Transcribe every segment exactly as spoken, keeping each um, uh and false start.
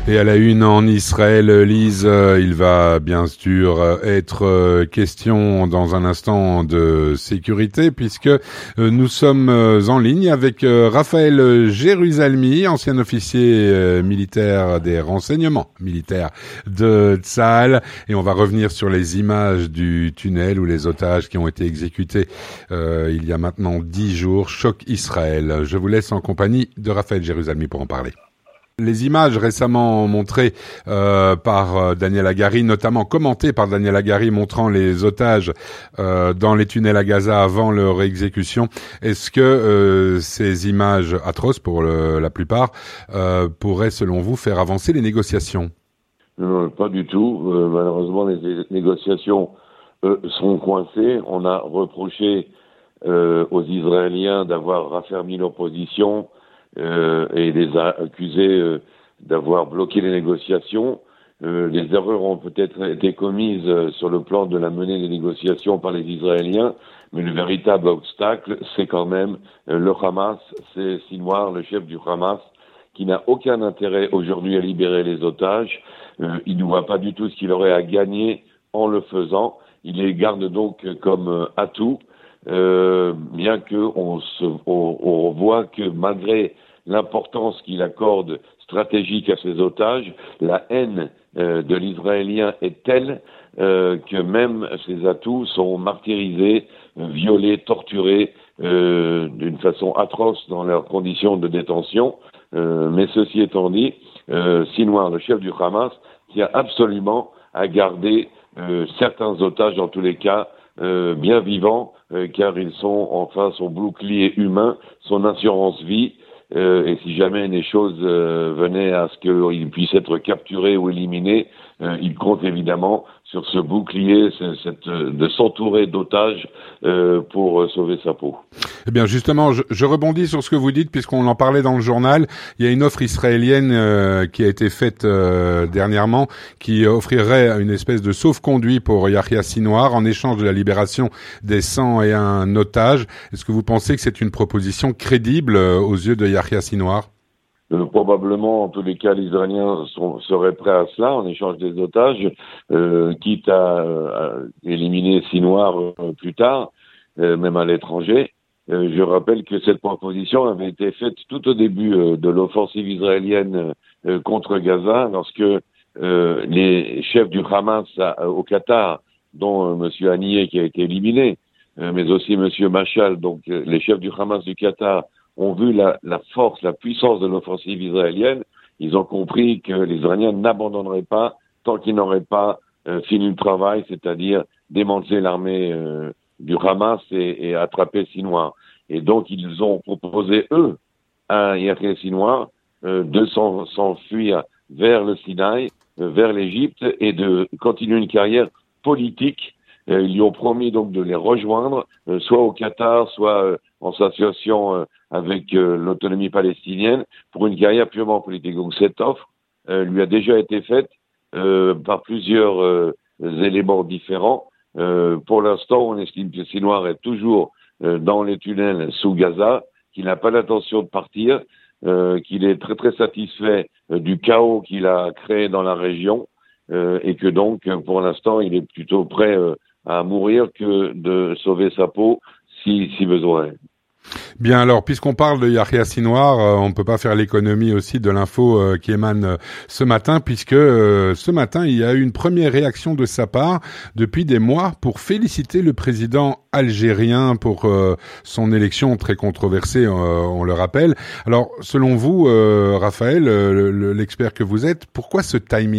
Et à la une en Israël, Lise, il va bien sûr être question dans un instant de sécurité puisque nous sommes en ligne avec Raphaël Jérusalemi, ancien officier militaire des renseignements militaires de Tsahal, et on va revenir sur les images du tunnel où les otages qui ont été exécutés euh, il y a maintenant dix jours. Choc Israël. Je vous laisse en compagnie de Raphaël Jérusalemi pour en parler. Les images récemment montrées euh, par euh, Daniel Hagari, notamment commentées par Daniel Hagari, montrant les otages euh, dans les tunnels à Gaza avant leur exécution. Est-ce que euh, ces images atroces, pour le, la plupart, euh, pourraient, selon vous, faire avancer les négociations ? Non, pas du tout. Euh, malheureusement, les négociations euh, sont coincées. On a reproché euh, aux Israéliens d'avoir raffermi leur position. Euh, et les a accusés euh, d'avoir bloqué les négociations. Euh, les erreurs ont peut-être été commises euh, sur le plan de la menée des négociations par les Israéliens, mais le véritable obstacle, c'est quand même euh, le Hamas, c'est Sinwar, le chef du Hamas, qui n'a aucun intérêt aujourd'hui à libérer les otages. Euh, il ne voit pas du tout ce qu'il aurait à gagner en le faisant. Il les garde donc comme euh, atout. Euh, bien qu'on se, on, on voit que malgré l'importance qu'il accorde stratégique à ses otages, la haine euh, de l'Israélien est telle euh, que même ses atouts sont martyrisés, euh, violés, torturés euh, d'une façon atroce dans leurs conditions de détention. Euh, mais ceci étant dit, euh, Sinwar, le chef du Hamas, tient absolument à garder euh, certains otages, dans tous les cas, euh, bien vivants, euh, car ils sont enfin son bouclier humain, son assurance vie. Euh, et si jamais les choses euh, venaient à ce qu'ils puissent être capturés ou éliminés, euh, il compte évidemment sur ce bouclier, cette, de s'entourer d'otages euh, pour euh, sauver sa peau. Eh bien justement, je, je rebondis sur ce que vous dites puisqu'on en parlait dans le journal. Il y a une offre israélienne euh, qui a été faite euh, dernièrement qui offrirait une espèce de sauf-conduit pour Yahya Sinwar en échange de la libération des cent et un otages. Est-ce que vous pensez que c'est une proposition crédible euh, aux yeux de Yahya Sinwar ? Euh, probablement, en tous les cas, les Israéliens sont, seraient prêts à cela, en échange des otages, euh, quitte à, à éliminer Sinwar euh, plus tard, euh, même à l'étranger. Euh, je rappelle que cette proposition avait été faite tout au début euh, de l'offensive israélienne euh, contre Gaza, lorsque euh, les chefs du Hamas à, au Qatar, dont euh, M. Haniyeh qui a été éliminé, euh, mais aussi M. Machal, donc euh, les chefs du Hamas du Qatar, ont vu la, la force, la puissance de l'offensive israélienne. Ils ont compris que les Israéliens n'abandonneraient pas tant qu'ils n'auraient pas euh, fini le travail, c'est-à-dire démanteler l'armée euh, du Hamas et, et attraper Sinwar. Et donc, ils ont proposé, eux, à Yahya Sinwar euh, de s'en, s'enfuir vers le Sinaï, euh, vers l'Égypte, et de continuer une carrière politique. Euh, ils lui ont promis donc de les rejoindre, euh, soit au Qatar, soit euh, en s'associant euh, avec euh, l'autonomie palestinienne, pour une carrière purement politique. Donc cette offre euh, lui a déjà été faite euh, par plusieurs euh, éléments différents. Euh, pour l'instant, on estime que Sinwar est toujours euh, dans les tunnels sous Gaza, qu'il n'a pas l'intention de partir, euh, qu'il est très très satisfait euh, du chaos qu'il a créé dans la région, euh, et que donc, pour l'instant, il est plutôt prêt euh, à mourir que de sauver sa peau si, si besoin. Bien alors, puisqu'on parle de Yahya Sinwar, euh, on ne peut pas faire l'économie aussi de l'info euh, qui émane euh, ce matin, puisque euh, ce matin, il y a eu une première réaction de sa part depuis des mois pour féliciter le président algérien pour euh, son élection très controversée, euh, on le rappelle. Alors, selon vous, euh, Raphaël, euh, le, l'expert que vous êtes, pourquoi ce timing ?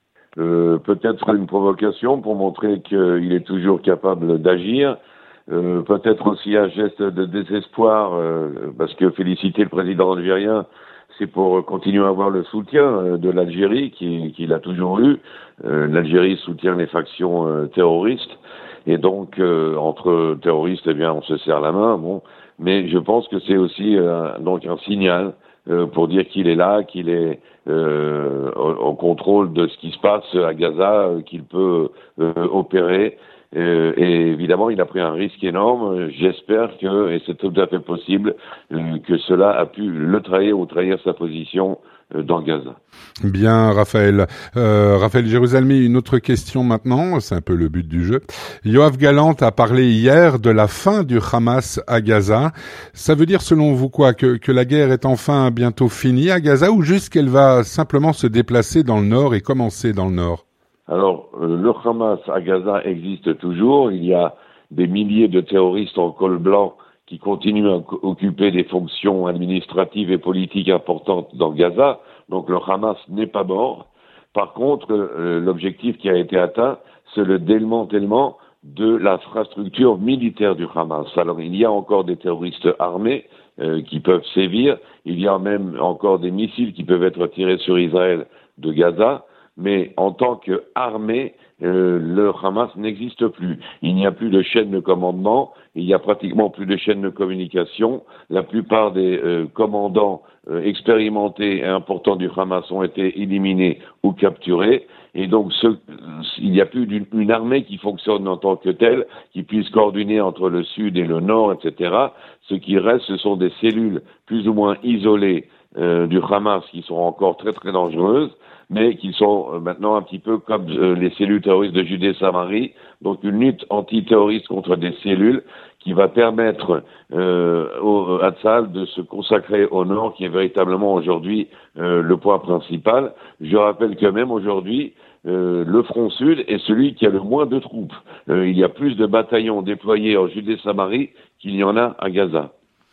euh, Peut-être une provocation pour montrer qu'il est toujours capable d'agir. Euh, peut-être aussi un geste de désespoir, euh, parce que féliciter le président algérien, c'est pour continuer à avoir le soutien euh, de l'Algérie, qui, qu'il a toujours eu. Euh, L'Algérie soutient les factions euh, terroristes, et donc euh, entre terroristes, eh bien, on se serre la main. Bon, mais je pense que c'est aussi euh, donc un signal euh, pour dire qu'il est là, qu'il est euh, au, au contrôle de ce qui se passe à Gaza, euh, qu'il peut euh, opérer. Euh, et évidemment, il a pris un risque énorme. J'espère que, et c'est tout à fait possible, euh, que cela a pu le trahir ou trahir sa position euh, dans Gaza. Bien, Raphaël. Euh, Raphaël Jérusalemi, une autre question maintenant, c'est un peu le but du jeu. Yoav Gallant a parlé hier de la fin du Hamas à Gaza. Ça veut dire selon vous quoi, que, que la guerre est enfin bientôt finie à Gaza ou juste qu'elle va simplement se déplacer dans le nord et commencer dans le nord? Alors, euh, le Hamas à Gaza existe toujours. Il y a des milliers de terroristes en col blanc qui continuent à occuper des fonctions administratives et politiques importantes dans Gaza. Donc le Hamas n'est pas mort. Par contre, euh, l'objectif qui a été atteint, c'est le démantèlement de l'infrastructure militaire du Hamas. Alors il y a encore des terroristes armés euh, qui peuvent sévir. Il y a même encore des missiles qui peuvent être tirés sur Israël de Gaza. Mais en tant qu'armée, euh, le Hamas n'existe plus. Il n'y a plus de chaîne de commandement, il n'y a pratiquement plus de chaîne de communication. La plupart des euh, commandants euh, expérimentés et importants du Hamas ont été éliminés ou capturés. Et donc, ce, il n'y a plus d'une, une armée qui fonctionne en tant que telle, qui puisse coordonner entre le sud et le nord, et cetera. Ce qui reste, ce sont des cellules plus ou moins isolées euh, du Hamas qui sont encore très très dangereuses, mais qui sont euh, maintenant un petit peu comme euh, les cellules terroristes de Judée-Samarie, donc une lutte antiterroriste contre des cellules qui va permettre euh, au Hatzal de se consacrer au nord, qui est véritablement aujourd'hui euh, le point principal. Je rappelle que même aujourd'hui, euh, le front sud est celui qui a le moins de troupes. Euh, il y a plus de bataillons déployés en Judée-Samarie qu'il y en a à Gaza.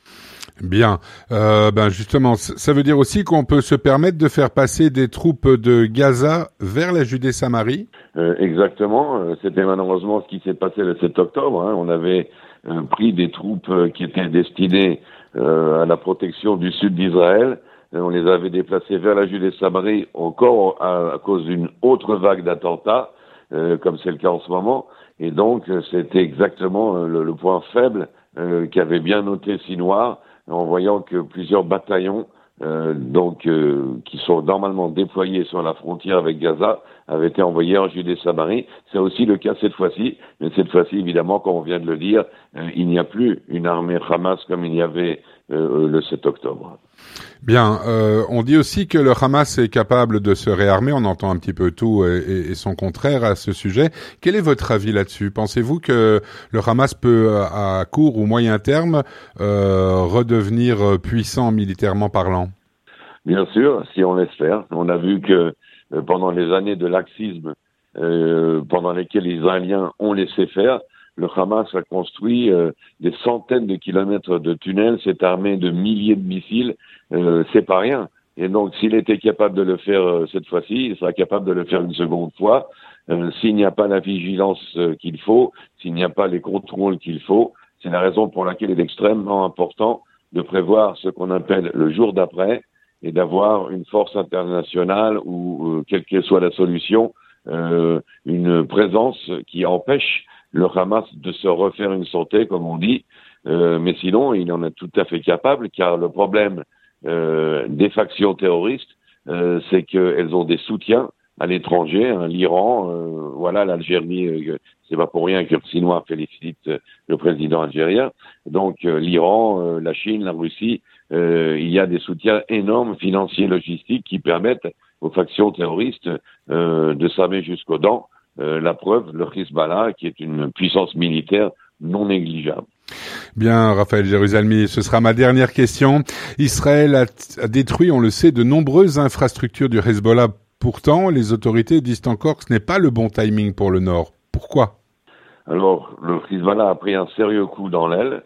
Bien, euh, ben justement, ça veut dire aussi qu'on peut se permettre de faire passer des troupes de Gaza vers la Judée-Samarie. Euh, exactement, c'était malheureusement ce qui s'est passé le sept octobre. Hein. On avait euh, pris des troupes euh, qui étaient destinées euh, à la protection du sud d'Israël. Euh, on les avait déplacées vers la Judée-Samarie encore à, à cause d'une autre vague d'attentats, euh, comme c'est le cas en ce moment. Et donc, c'était exactement euh, le, le point faible euh, qu'avait bien noté Sinoir, en voyant que plusieurs bataillons, euh, donc euh, qui sont normalement déployés sur la frontière avec Gaza, avaient été envoyés en Judée-Samarie. C'est aussi le cas cette fois-ci, mais cette fois-ci, évidemment, comme on vient de le dire, euh, il n'y a plus une armée Hamas comme il y avait euh, le sept octobre. Bien, euh, on dit aussi que le Hamas est capable de se réarmer. On entend un petit peu tout et, et, et son contraire à ce sujet. Quel est votre avis là-dessus? Pensez-vous que le Hamas peut, à court ou moyen terme, euh, redevenir puissant militairement parlant? Bien sûr, si on laisse faire. On a vu que euh, pendant les années de laxisme, euh, pendant lesquelles les Israéliens ont laissé faire, le Hamas a construit euh, des centaines de kilomètres de tunnels, s'est armé de milliers de missiles, euh, c'est pas rien. Et donc, s'il était capable de le faire euh, cette fois-ci, il sera capable de le faire une seconde fois. Euh, s'il n'y a pas la vigilance euh, qu'il faut, s'il n'y a pas les contrôles qu'il faut, c'est la raison pour laquelle il est extrêmement important de prévoir ce qu'on appelle le jour d'après et d'avoir une force internationale ou, euh, quelle que soit la solution, euh, une présence qui empêche le Hamas de se refaire une santé, comme on dit, euh, mais sinon, il en est tout à fait capable, car le problème euh, des factions terroristes, euh, c'est qu'elles ont des soutiens à l'étranger, hein, l'Iran, euh, voilà, l'Algérie, euh, c'est pas pour rien que Sinoir félicite euh, le président algérien, donc euh, l'Iran, euh, la Chine, la Russie, euh, il y a des soutiens énormes, financiers, logistiques, qui permettent aux factions terroristes euh, de s'armer jusqu'aux dents. Euh, la preuve, le Hezbollah, qui est une puissance militaire non négligeable. Bien, Raphaël Jérusalemi, ce sera ma dernière question. Israël a, a détruit, on le sait, de nombreuses infrastructures du Hezbollah. Pourtant, les autorités disent encore que ce n'est pas le bon timing pour le Nord. Pourquoi? Alors, le Hezbollah a pris un sérieux coup dans l'aile.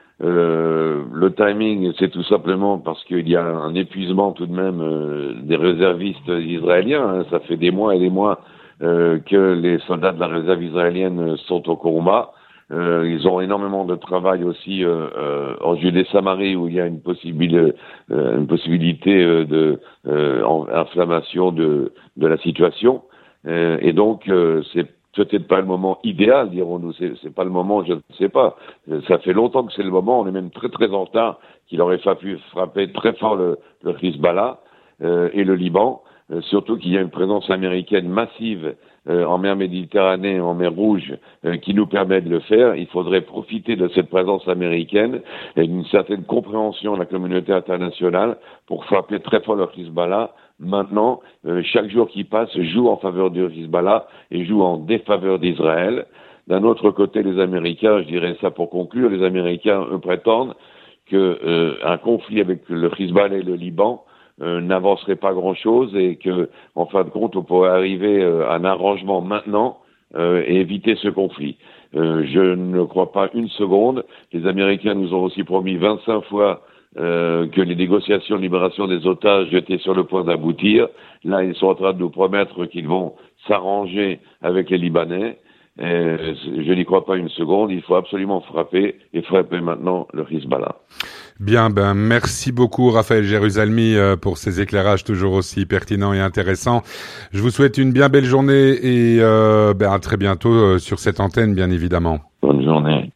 Euh, le timing, c'est tout simplement parce qu'il y a un épuisement tout de même euh, des réservistes israéliens. Hein. Ça fait des mois et des mois Euh, que les soldats de la réserve israélienne sont au combat. Euh, ils ont énormément de travail aussi euh, euh, en Judée-Samarie où il y a une, possibilité, euh, une possibilité euh, de euh, inflammation de, de la situation. Euh, et donc, euh, c'est peut-être pas le moment idéal, dirons-nous. C'est, c'est pas le moment, je ne sais pas. Ça fait longtemps que c'est le moment. On est même très très en retard qu'il aurait fallu frapper très fort le, le Hezbollah euh, et le Liban. euh, surtout qu'il y a une présence américaine massive euh, en mer Méditerranée, en mer Rouge, euh, qui nous permet de le faire. Il faudrait profiter de cette présence américaine et d'une certaine compréhension de la communauté internationale pour frapper très fort le Hezbollah. Maintenant, euh, chaque jour qui passe joue en faveur du Hezbollah et joue en défaveur d'Israël. D'un autre côté, les Américains, je dirais ça pour conclure, les Américains, eux, prétendent que euh, un conflit avec le Hezbollah et le Liban euh, n'avancerait pas grand-chose et que, en fin de compte, on pourrait arriver euh, à un arrangement maintenant euh, et éviter ce conflit. Euh, je ne crois pas une seconde. Les Américains nous ont aussi promis vingt-cinq fois euh, que les négociations de libération des otages étaient sur le point d'aboutir. Là, ils sont en train de nous promettre qu'ils vont s'arranger avec les Libanais. Euh, je n'y crois pas une seconde. Il faut absolument frapper et frapper maintenant le Hezbollah. Bien, ben merci beaucoup Raphaël Jérusalemi pour ces éclairages toujours aussi pertinents et intéressants. Je vous souhaite une bien belle journée et euh, ben à très bientôt sur cette antenne, bien évidemment. Bonne journée.